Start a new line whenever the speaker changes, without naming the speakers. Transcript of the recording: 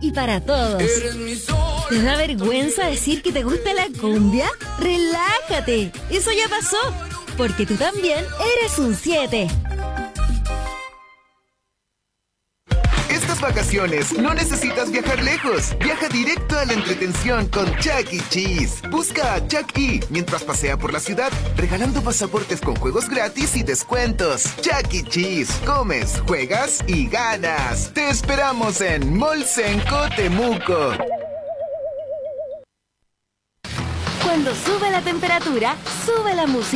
y para todos. ¿Te da vergüenza decir que te gusta la cumbia? ¡Relájate! Eso ya pasó, porque tú también eres un 7.
Estas vacaciones no necesitas viajar lejos. Viaja directo a la entretención con Chuck E. Cheese. Busca a Chuck E. mientras pasea por la ciudad, regalando pasaportes con juegos gratis y descuentos. Chuck E. Cheese. Comes, juegas y ganas. Te esperamos en Molsenco, Temuco.
Cuando sube la temperatura, sube la música.